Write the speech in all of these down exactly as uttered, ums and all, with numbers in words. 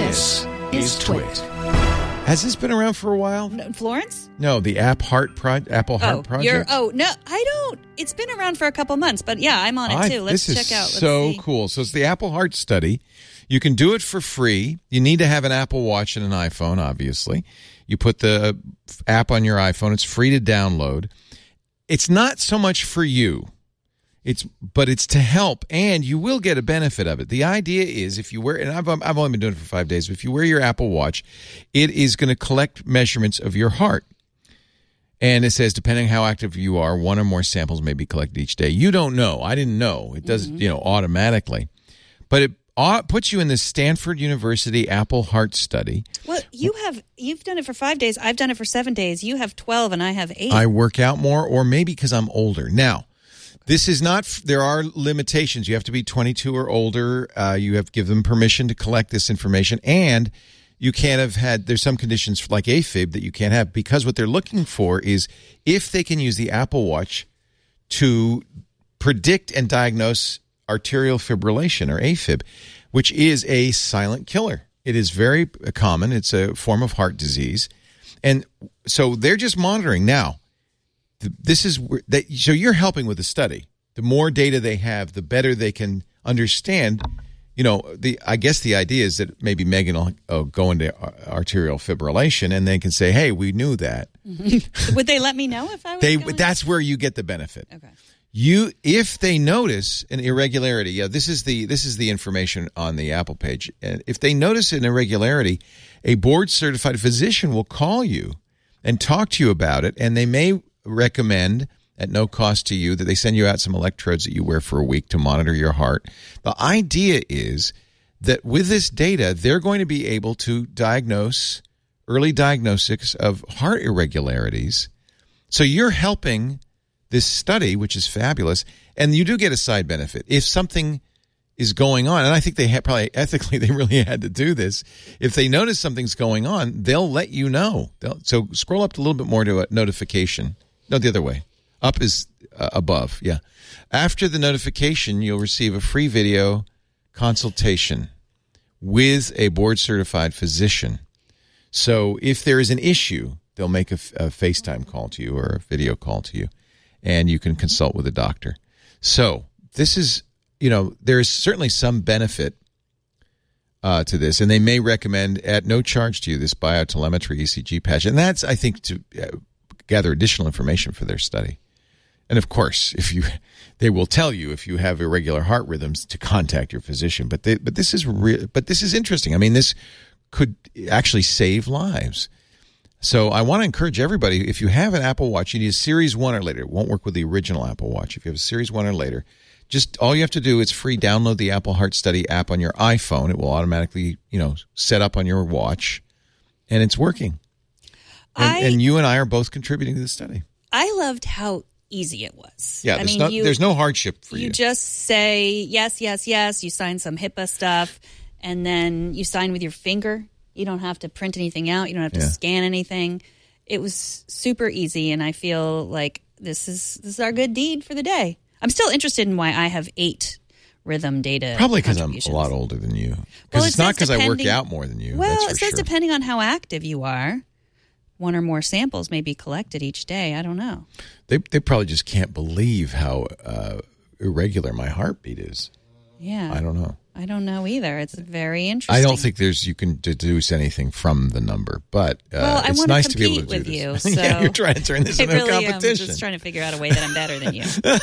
This is Twit. Has this been around for a while? No, Florence? No, the App Heart Pro- Apple Heart oh, Project. You're, oh, no, I don't. It's been around for a couple months, but yeah, I'm on it I, too. Let's this check is out. Let's so see. cool. So it's the Apple Heart Study. You can do it for free. You need to have an Apple Watch and an iPhone, obviously. You put the app on your iPhone. It's free to download. It's not so much for you. It's, but it's to help, and you will get a benefit of it. The idea is if you wear, and I've, I've only been doing it for five days, but if you wear your Apple Watch, it is going to collect measurements of your heart. And it says, depending on how active you are, one or more samples may be collected each day. You don't know. I didn't know. It does, mm-hmm. you know, automatically. But it uh, puts you in the Stanford University Apple Heart Study. Well, you have, you've done it for five days. I've done it for seven days. You have twelve, and I have eight. I work out more, or maybe because I'm older. Now, this is not, there are limitations. You have to be twenty-two or older. Uh, you have to give them permission to collect this information. And you can't have had, there's some conditions like AFib that you can't have, because what they're looking for is if they can use the Apple Watch to predict and diagnose arterial fibrillation, or AFib, which is a silent killer. It is very common. It's a form of heart disease. And so they're just monitoring. Now, this is that, so you're helping with the study. The more data they have, the better they can understand. You know, the I guess the idea is that maybe Megan will uh, go into arterial fibrillation, and they can say, "Hey, we knew that." Mm-hmm. Would they let me know if I was? They going? That's where you get the benefit. Okay. You, if they notice an irregularity, yeah, this is the this is the information on the Apple page. And if they notice an irregularity, a board certified physician will call you and talk to you about it, and they may recommend at no cost to you that they send you out some electrodes that you wear for a week to monitor your heart. The idea is that with this data, they're going to be able to diagnose early diagnostics of heart irregularities. So you're helping this study, which is fabulous, and you do get a side benefit. If something is going on, and I think they had probably ethically they really had to do this, if they notice something's going on, they'll let you know. They'll, so scroll up a little bit more to a notification. No, the other way. Up is uh, above, yeah. After the notification, you'll receive a free video consultation with a board-certified physician. So if there is an issue, they'll make a, a FaceTime call to you or a video call to you, and you can consult with a doctor. So this is, you know, there is certainly some benefit uh, to this, and they may recommend at no charge to you this biotelemetry E C G patch. And that's, I think, to uh, gather additional information for their study. And of course, if you, they will tell you if you have irregular heart rhythms to contact your physician. But they, but this is re- but this is interesting. I mean, this could actually save lives. So I want to encourage everybody, if you have an Apple Watch, you need a Series one or later. It won't work with the original Apple Watch. If you have a Series one or later, just all you have to do, it's free, download the Apple Heart Study app on your iPhone. It will automatically, you know, set up on your watch, and it's working. And, I, and you and I are both contributing to the study. I loved how easy it was. Yeah, I there's, mean, no, you, there's no hardship for you. You just say yes, yes, yes. You sign some HIPAA stuff, and then you sign with your finger. You don't have to print anything out. You don't have to yeah. scan anything. It was super easy, and I feel like this is this is our good deed for the day. I'm still interested in why I have eight rhythm data. Probably because I'm a lot older than you. Because well, it's not because I work out more than you. Well, that's for it says sure. Depending on how active you are, one or more samples may be collected each day. I don't know. They they probably just can't believe how uh, irregular my heartbeat is. Yeah. I don't know. I don't know either. It's very interesting. I don't think there's you can deduce anything from the number, but uh, well, I it's want nice to to be able to with do you. this. So yeah, you're trying to turn this I into really a competition. am just trying to figure out a way that I'm better than you.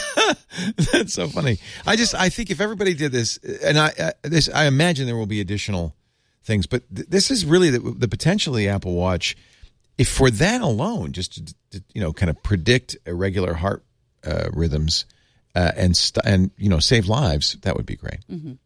That's so funny. I just I think if everybody did this, and I uh, this I imagine there will be additional things, but th- this is really the, the potential of the Apple Watch. If for that alone, just to, to you know, kind of predict irregular heart uh, rhythms uh, and st- and you know save lives, that would be great. Mm-hmm.